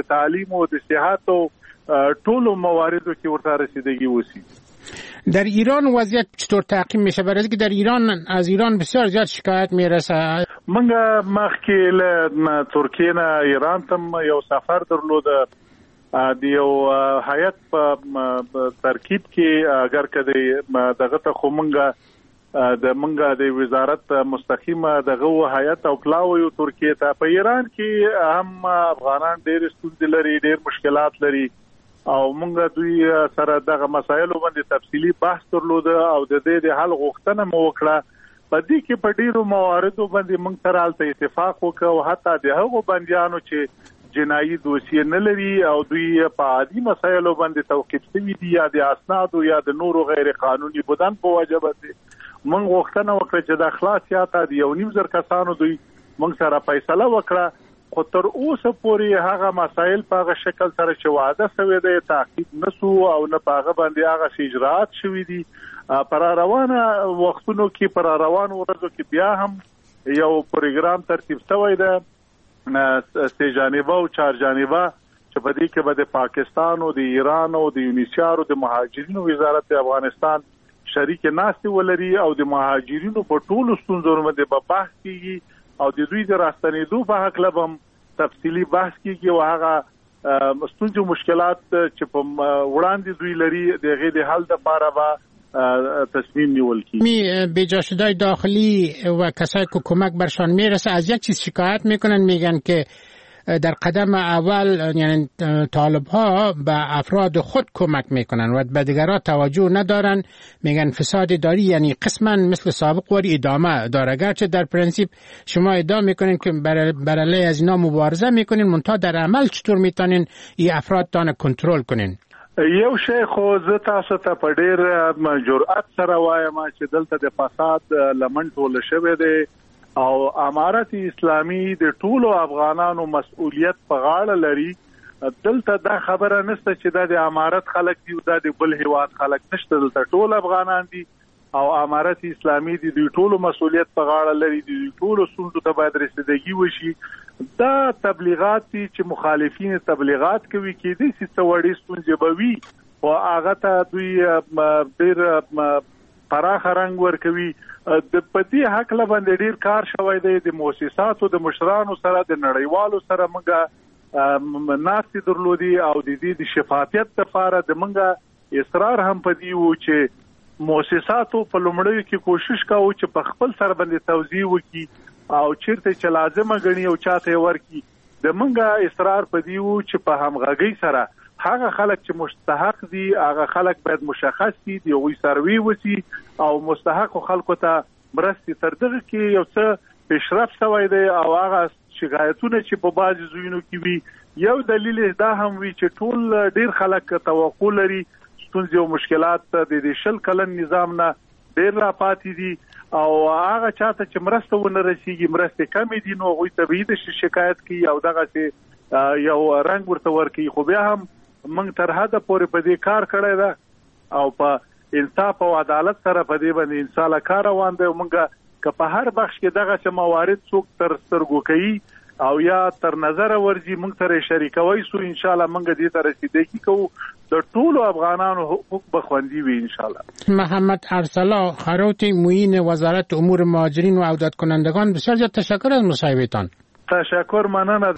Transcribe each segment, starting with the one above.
د تعلیم او د صحت او ټولو مواردو کې ورته رسیدگی وسی. در ایران وضعیت چطور تعقیب میشه؟ برای اینکه در ایران از ایران بسیار زیاد شکایت میرسه. منګه مخکې له ترکیه نه ایران ته یو سفر درلود د یو هیئت په ترکیب کې اگر کده دغه ته خو منګه د وزارت مستقیمه دغه هیئت او پلاو یو ترکیه ته په ایران کې هم افغانان ډېر ستونزې لري، ډېر مشکلات لري او موږ دوی سره دغه مسایلو باندې تفصیلی بحث درلود او د دې د حل غوښتنه مو وکړه. په دې کې په ډیرو مواردو باندې موږ سره الته اتفاق وکړ او حتی د هغو بندیانو چې جنایي دوسیه نه لري او دوی په عادي مسایلو باندې توقیف شوي دي یا د اسنادو یا د نورو غیر قانوني بودن په وجه باندې موږ غوښتنه وکړه چې د خلاصیات د 1.5 کسانو دوی موږ سره فیصله وکړه. خو تر اوسه پورې هغه مسایل په هغه شکل سره چې وعده شوی دی تعقیب نشو او نه په هغه باندې هغه اجراءات شوي دي. پر روانه وختونو کې پر روان ورځو کې بیا هم یو پروګرام ترتیب شوی دی سه جانبه او چار جانبه چې په دې کې به د پاکستان او د ایران او د یونیسیار او د مهاجرینو وزارت افغانستان شریک ناستي ولري او د مهاجرینو په ټولو ستونزو باندې په بحث کیږي او د دوی د راستنېدو په حق لبم تفصیلی بحث کیږي او هغه ستونزې مشکلات چې په وړاندې دوی لري دغه د حل لپاره به تصمیم نیول کی. بیجا شدای داخلی و کسایی که کمک برشان میرسه از یک چیز شکایت میکنن، میگن که در قدم اول یعنی طالب ها به افراد خود کمک میکنن و به دیگران توجه ندارن، میگن فساد داری یعنی قسما مثل سابق وری ادامه داره. گرچه در پرنسیپ شما ادعا میکنین که برای از اینا مبارزه میکنین، منتها در عمل چطور میتونین این افراد تان کنترل کنین؟ یو شی خو زه تاسو ته په ډېر جرأت سره وایم چې دلته د فساد لمن ټول شوی دی او امارت اسلامي د ټولو افغانانو مسؤلیت په غاړه لري. دلته دا خبره نشته چې د امارت خلک دی او د بل هیواد خلک نشته، دلته ټول افغانان دي او امارت اسلامي دي د ټولو مسؤلیت په غاړه لري، د ټولو ستونزو ته باید رسیدگی وشي. دا تبلیغات دي چې مخالفین تبلیغات کوي کې دي چې څوړې ستونزې به وي او هغه ته دوی ډېر پراخ رنګ ورکوي. د پدې حق له باندې ډېر کار شوی دی، د مؤسساتو د مشرانو سره د نړیوالو سره موږ ناستې درلودي او د دې د شفافیت لپاره د موږ اصرار هم پدې وو چې مؤسساتو په لومړیو کې کوشش کاوه چې په خپل سر باندې توزیع وکړي او چیرته چې لازمه غني او چاته ورکی. د منګه اصرار پدې وو چې په همغږي سره هغه خلک چې مستحق دي هغه خلک باید مشخص دي، د وی سروي وسی او مستحق خلکو ته مرستي تر دغه کې یو څه پیشرفت شوی دی او هغه شکایتونه چې په بعض ځایونو کې وي یو دلیل دا هم وی چې ټول ډیر خلک توقع لري ستونزې او مشکلات د شل کلن نظام نه ډیر را پاتې دي او هغه چاته چې مرسته ونه رسیږي مرسته کمې دي نو غوي طبيعي د شکایت کوي او دغه چې یو رنګ ورته ورکي. خو بیا هم موږ تر حده پورې په دې کار کړی ده او په انصاف او عدالت سره په دې باندې ان شاء الله کار روان دی. موږ که په هر بخش کې دغه چې موارد څوک تر سترګو کوي او یا تر نظر ورځي موږ سره شریکوي سو ان شاء الله موږ دې ته رسیدګي کوو د ټولو افغانانو حقوق به خوندي وي ان شاء الله. محمد ارسلا خروتی معین وزارت امور مهاجرین و عودت کنندگان، بسیار زیاد تشکر از مصاحبهتان. تشکر، مننه.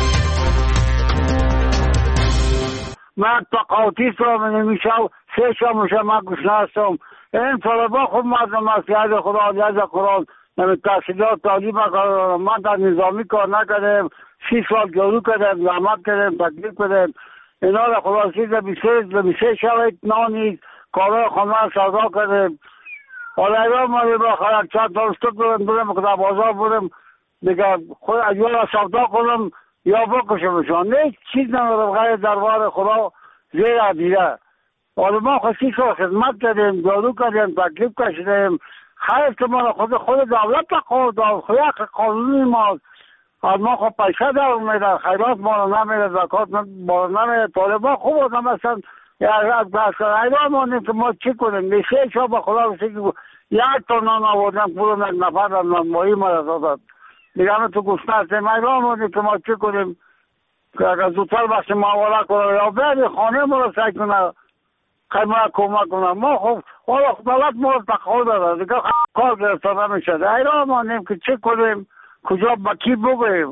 من تقاطی من میشم سه شام ما گشناستم این طلبا خوب مردم است یاد خدا یاد قرآن تحصیلات تعلیم ما در نظامی کار نکردیم 6 سال جارو کردیم زحمت کردیم تکلیف کردیم اینا را خلاصی به شب نانید کارهای خانه سودا کردیم. حالا ایران ما با خلق چند دانستک بودم که در بازار بودم دیگه خود اجوال را سودا کنم یا بکشمشان نه چیز ندارم غیر دربار خدا زیر عدیده. حالا ما خوشی سال خدمت کردیم جارو کردیم تکلیف کشیدیم خیر که ما خود دولت خود قانونی ما از ما خود پیشه در میده خیرات ما رو نمیده زکات ما رو نمیده طالبان خوب آدم هستن از ایران مانیم که ما چی کنیم میشه شا با خدا بسی که یک تا نان آوردن پولم یک نفر در نانمایی ما را دادن دیگه همه تو گوشت هستیم ایران مانیم که ما چی کنیم که اگر زودتر بخش معاوره کنه یا بیاد خانه ما را سعی کنه خیمه کمک کنه. ما خب حالا دولت ما را تقاضا داره دیگه کار گرفته نمیشه. ایران مانیم که چه کنیم، کجا با کی بگوییم.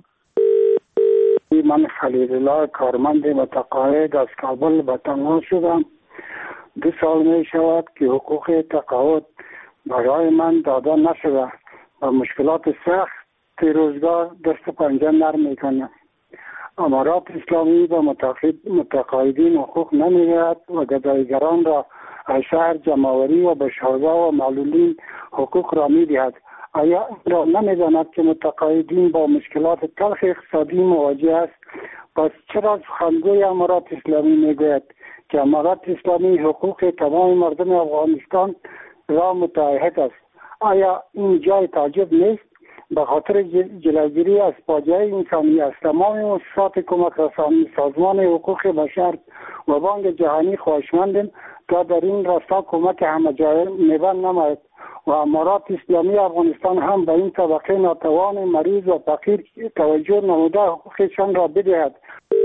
من خلیل الله کارمند متقاعد از کابل به تنها شدم. 2 سال می شود که حقوق تقاعد برای من داده نشده و مشکلات سخت روزگار دست و پنجه نرم میکنه. امارات اسلامی به متقاعدین حقوق نمیدهد و گدایگران را از شهر جمع‌آوری و به شهرها و معلولین حقوق را میدهد. آیا این را نمیداند که متقاعدین با مشکلات تلخ اقتصادی مواجه است؟ پس چرا سخنگوی امارات اسلامی میگوید که امارات اسلامی حقوق تمام مردم افغانستان را متعهد است؟ آیا این جای تعجب نیست؟ به خاطر جلوگیری از فاجعه انسانی از تمام مؤسسات کمک رسانی، سازمان حقوق بشر و بانک جهانی خواهشمندیم تا در این راستا کمک همه جای میبند نماید و امارات اسلامی افغانستان هم به این طبقه ناتوان مریض و فقیر توجه نموده حقوقشان را بدهد.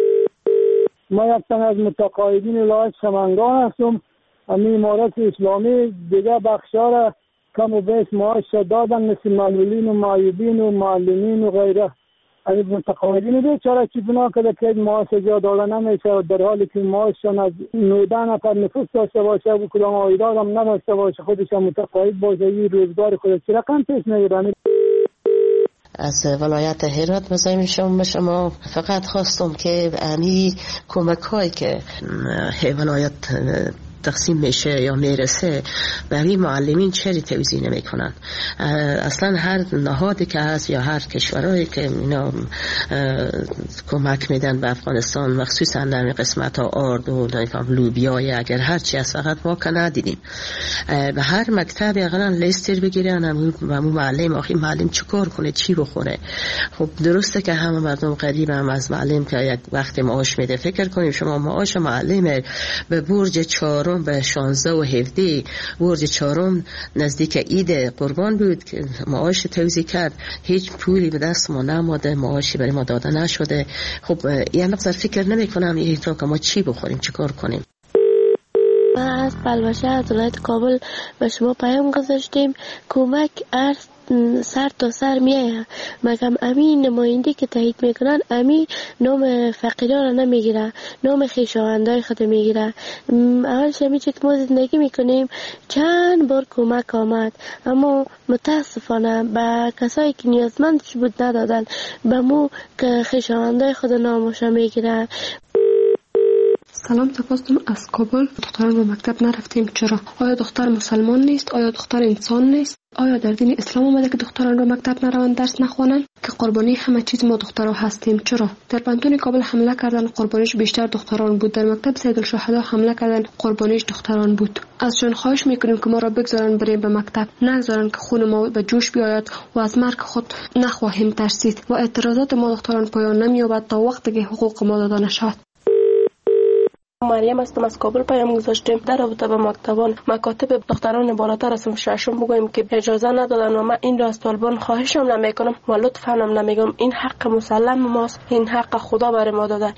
ما یک تن از متقاعدین ولایت سمنگان هستم. امارات اسلامی دیگه بخشا را کم و بیش معاش دادن، مثل معلولین و معیوبین و معلمین و غیره. از متقاعدین بیچاره چی بنا کرده که معاش جا داده نمیشه و در حالی که معاششان از 19 نفر نفوس داشته باشه و کدام عایدات هم نداشته باشه، خودش متقاعد باشه، این روزگار خودش چی رقم پیش نگیرن. از ولایت هرات مزاحم شما فقط خواستم که امی کمک هایی که ولایت تقسیم میشه یا میرسه برای معلمین چری توزیع نمیکنن. اصلا هر نهادی که هست یا هر کشورهایی که اینا کمک میدن به افغانستان، مخصوصا در قسمت ها آرد و لوبیای اگر هر چی از فقط ما که ندیدیم، به هر مکتب اقلا لیستر بگیرن و همون معلم آخی معلم چی کار کنه، چی بخوره. خب درسته که همه مردم قریب هم از معلم که یک وقت معاش میده. فکر کنیم شما معاش معلم به برج 4 به 16 و 17 برج 4 نزدیک عید قربان بود که معاش توزیع کرد، هیچ پولی به دست ما نماده، معاشی برای ما داده نشده. خب یه مقدار فکر نمی کنم این که ما چی بخوریم، چی کار کنیم. ما از بلوشه از ولایت کابل به شما پیام گذاشتیم، کمک ارز سر تا سر میایه، مگم امی نماینده که تایید میکنن امی نام فقیران را نمیگیره، نام خویشاوندای خود میگیره. اولش همی چه که ما زندگی میکنیم چند بار کمک آمد، اما متاسفانه به کسایی که نیازمندش بود ندادن، به مو که خویشاوندای خود نامشا میگیره. سلام، تپاستم از کابل. دختران به مکتب نرفتیم، چرا؟ آیا دختر مسلمان نیست؟ آیا دختر انسان نیست؟ آیا در دین اسلام اومده که دختران رو مکتب نروند، درس نخوانند؟ که قربانی همه چیز ما دخترها هستیم، چرا؟ در پانتون کابل حمله کردن، قربانیش بیشتر دختران بود. در مکتب سیدالشهدا حمله کردن، قربانیش دختران بود. ازشون خواهش میکنیم که ما را بگذارن بریم به مکتب، نگذارن که خون ما به جوش بیاید و از مرگ خود نخواهیم ترسید و اعتراضات ما دختران پایان نمییابد تا وقتی که حقوق ما داده نشود. مریم هستم، از کابل پیام گذاشتیم در رابطه با مکاتب دختران بالاتر از صنف ششم بگویم که اجازه ندادن و من این را از طالبان خواهشم نمیکنم و لطفا هم نمیگم. این حق مسلم ماست، این حق خدا برای ما داده.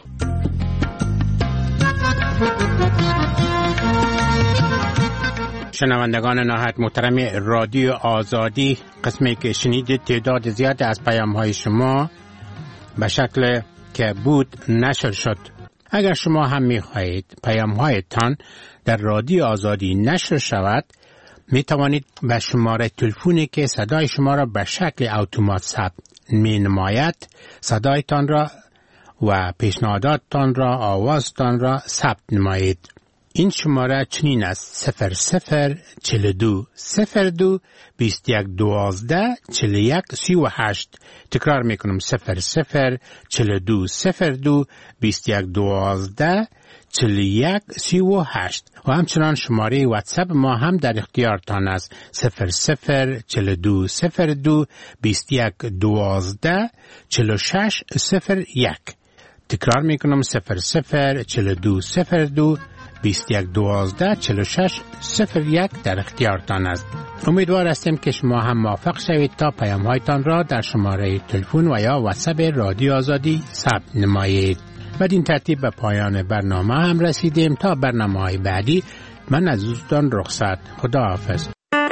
شنوندگان نهایت محترم رادیو آزادی، قسمی که شنیدید تعداد زیاد از پیام‌های شما به شکل که بود نشر شد. اگر شما هم می‌خواهید پیام‌هایتان در رادیو آزادی نشر شود، می توانید به شماره تلفنی که صدای شما را به شکل اتومات ثبت می‌نماید صدایتان را و پیشنهاداتتان را، آوازتان را ثبت نمایید. این شماره چنین است: 0042 02 21 12 41 38. تکرار میکنم: 0042 02 21 12 41 38. و همچنان شماره واتساپ ما هم در اختیارتان است: 0042 02 21 12 46 01. تکرار میکنم: 0042 02 21 12 46 01 در اختیارتان است. امیدوار هستیم که شما هم موافق شوید تا پیام‌هایتان را در شماره تلفن و یا واتساپ رادیو آزادی ثبت نمایید. بدین ترتیب به پایان برنامه هم رسیدیم. تا برنامه‌های بعدی من از دوستان رخصت. خداحافظ.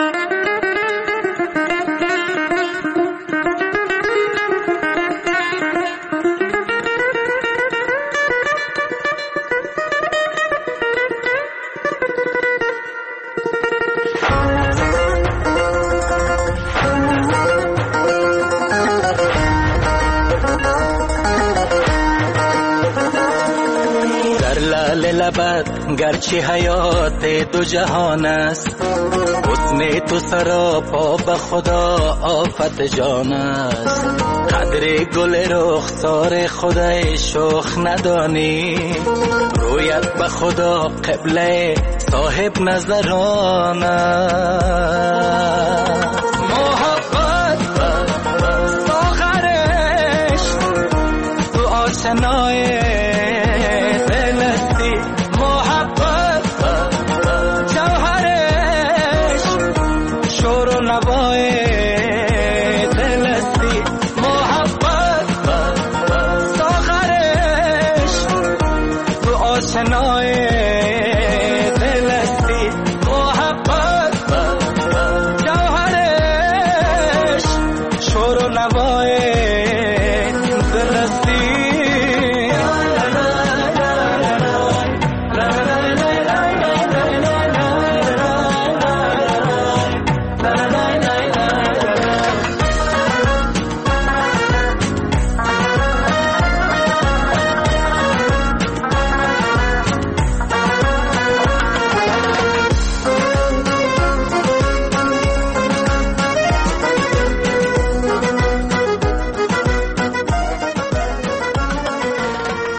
گرچه حیات دو جهان است، حسن تو سراپا به خدا آفت جان است. قدر گل رخسار خدای شوخ ندانی، رویت به خدا قبله صاحب نظران است. محبت ساخرش تو آشنای سنای